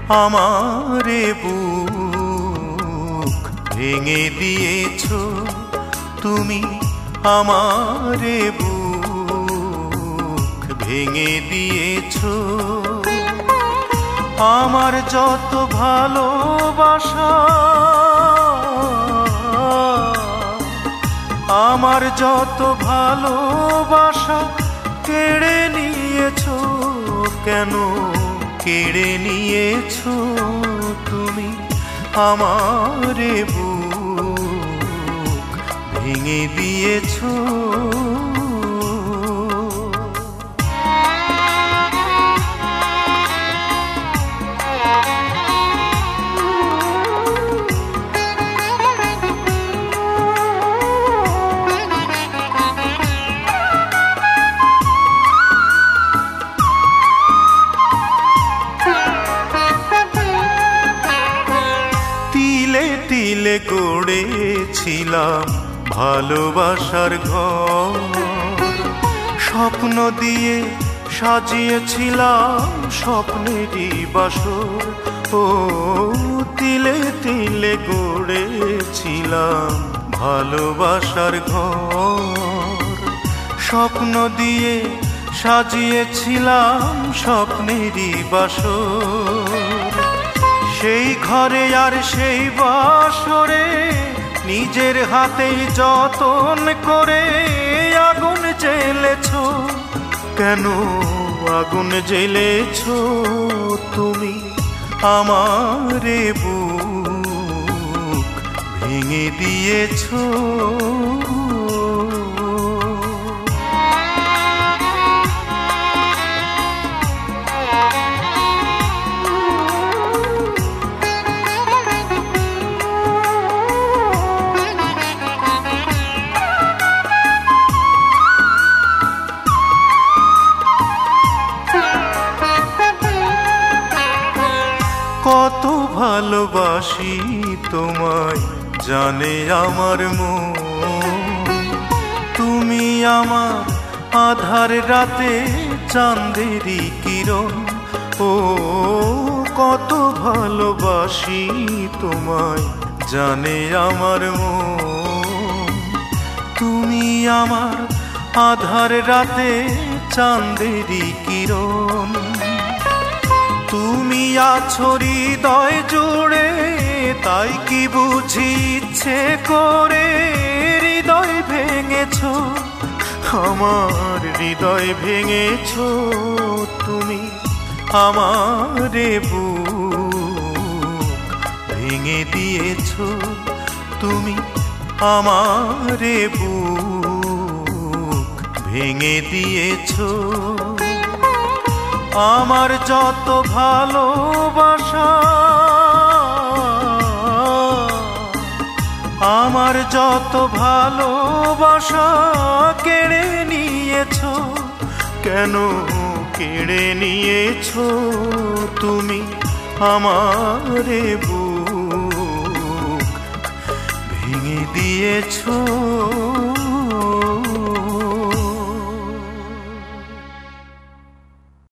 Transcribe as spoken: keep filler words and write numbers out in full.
আমারে বুক ভেঙে দিয়েছো তুমি, আমারে বুক ভেঙে দিয়েছো। আমার যত ভালোবাসা, আমার যত ভালোবাসা কেড়ে নিয়েছো কেন, কেড়ে নিয়েছো তুমি, আমারে বুক ভেঙে দিয়েছো। তিলে গড়েছিলাম ভালোবাসার ঘর, স্বপ্ন দিয়ে সাজিয়েছিলাম স্বপ্নেরই বাসর। ও তিলে তিলে গড়েছিলাম ভালোবাসার ঘর, স্বপ্ন দিয়ে সাজিয়েছিলাম স্বপ্নেরই বাসর। সেই ঘরে আর সেই বাসরে নিজের হাতেই যতন করে আগুন জ্বেলেছো কেন, আগুন জ্বেলেছো তুমি, আমারে বুক ভেঙে দিয়েছো। কত ভালোবাসি তোমায় জানে আমার মন, তুমি আমার আধার রাতে চাঁদেরই কিরণ। ও কত ভালোবাসি তোমায় জানে আমার মন, তুমি আমার আধার রাতে চাঁদেরই কিরণ। তুমি আছো হৃদয় জুড়ে তাই কি বুঝি ইচ্ছে করে হৃদয় ভেঙেছো, আমার হৃদয় ভেঙেছো তুমি, আমারে বুক ভেঙে দিয়েছো তুমি, আমারে বুক ভেঙে দিয়েছো। আমার যত ভালোবাসা, আমার যত ভালোবাসা কেড়ে নিয়েছো কেন, কেড়ে নিয়েছো তুমি, আমারে বুক ভেঙে দিয়েছো।